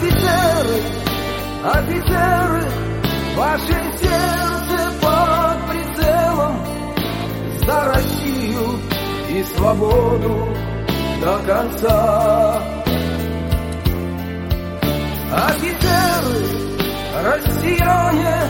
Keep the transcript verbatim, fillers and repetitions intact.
Офицеры, офицеры, ваше сердце под прицелом, за Россию и свободу до конца. Офицеры, россияне,